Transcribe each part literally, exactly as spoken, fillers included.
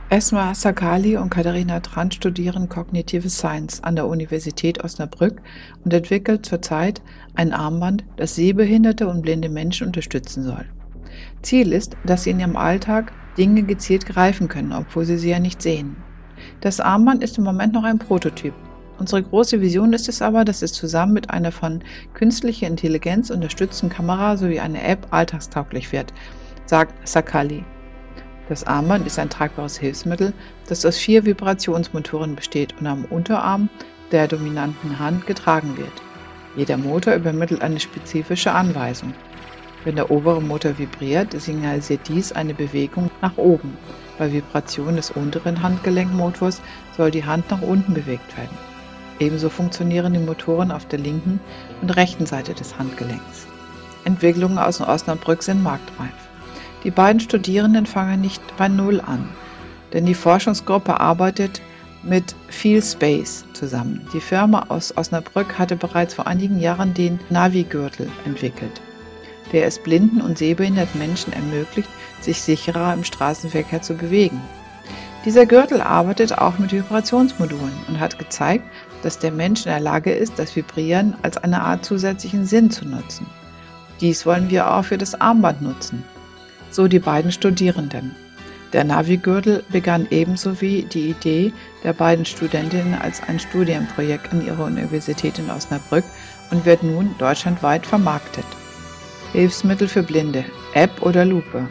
Esma Sakali und Katharina Trant studieren Cognitive Science an der Universität Osnabrück und entwickelt zurzeit ein Armband, das sehbehinderte und blinde Menschen unterstützen soll. Ziel ist, dass sie in ihrem Alltag Dinge gezielt greifen können, obwohl sie sie ja nicht sehen. Das Armband ist im Moment noch ein Prototyp. Unsere große Vision ist es aber, dass es zusammen mit einer von künstlicher Intelligenz unterstützten Kamera sowie einer App alltagstauglich wird, sagt Sakali. Das Armband ist ein tragbares Hilfsmittel, das aus vier Vibrationsmotoren besteht und am Unterarm der dominanten Hand getragen wird. Jeder Motor übermittelt eine spezifische Anweisung. Wenn der obere Motor vibriert, signalisiert dies eine Bewegung nach oben. Bei Vibration des unteren Handgelenkmotors soll die Hand nach unten bewegt werden. Ebenso funktionieren die Motoren auf der linken und rechten Seite des Handgelenks. Entwicklungen aus Osnabrück sind marktreif. Die beiden Studierenden fangen nicht bei Null an, denn die Forschungsgruppe arbeitet mit FeelSpace zusammen. Die Firma aus Osnabrück hatte bereits vor einigen Jahren den Navi-Gürtel entwickelt, der es blinden und sehbehinderten Menschen ermöglicht, sich sicherer im Straßenverkehr zu bewegen. Dieser Gürtel arbeitet auch mit Vibrationsmodulen und hat gezeigt, dass der Mensch in der Lage ist, das Vibrieren als eine Art zusätzlichen Sinn zu nutzen. Dies wollen wir auch für das Armband nutzen. So die beiden Studierenden. Der Navi-Gürtel begann ebenso wie die Idee der beiden Studentinnen als ein Studienprojekt an ihrer Universität in Osnabrück und wird nun deutschlandweit vermarktet. Hilfsmittel für Blinde, App oder Lupe.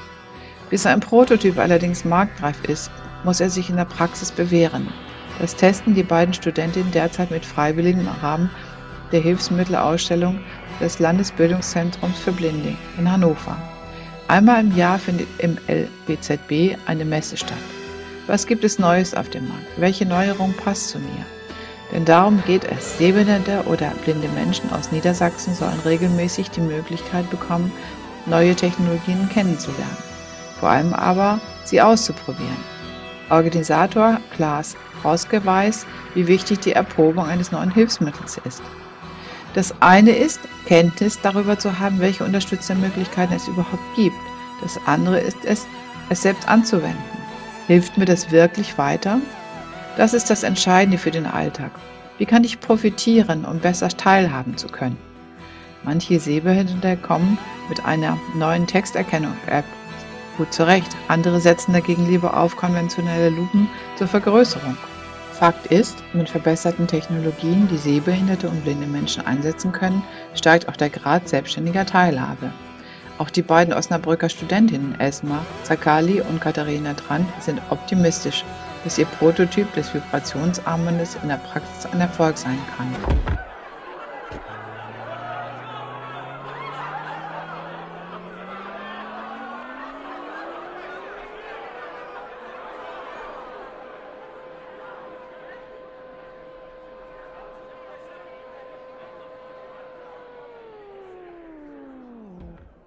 Bis ein Prototyp allerdings marktreif ist, muss er sich in der Praxis bewähren. Das testen die beiden Studentinnen derzeit mit Freiwilligen im Rahmen der Hilfsmittelausstellung des Landesbildungszentrums für Blinde in Hannover. Einmal im Jahr findet im L B Z B eine Messe statt. Was gibt es Neues auf dem Markt? Welche Neuerung passt zu mir? Denn darum geht es. Sehbehinderte oder blinde Menschen aus Niedersachsen sollen regelmäßig die Möglichkeit bekommen, neue Technologien kennenzulernen. Vor allem aber, sie auszuprobieren. Organisator Klaas Rauske weiß, wie wichtig die Erprobung eines neuen Hilfsmittels ist. Das eine ist, Kenntnis darüber zu haben, welche Unterstützermöglichkeiten es überhaupt gibt. Das andere ist es, es selbst anzuwenden. Hilft mir das wirklich weiter? Das ist das Entscheidende für den Alltag. Wie kann ich profitieren, um besser teilhaben zu können? Manche Sehbehinderte kommen mit einer neuen Texterkennung-App gut zurecht. Andere setzen dagegen lieber auf konventionelle Lupen zur Vergrößerung. Fakt ist, mit verbesserten Technologien, die sehbehinderte und blinde Menschen einsetzen können, steigt auch der Grad selbstständiger Teilhabe. Auch die beiden Osnabrücker Studentinnen Esma Sakali und Katharina Trant sind optimistisch, dass ihr Prototyp des Vibrationsarmbandes in der Praxis ein Erfolg sein kann.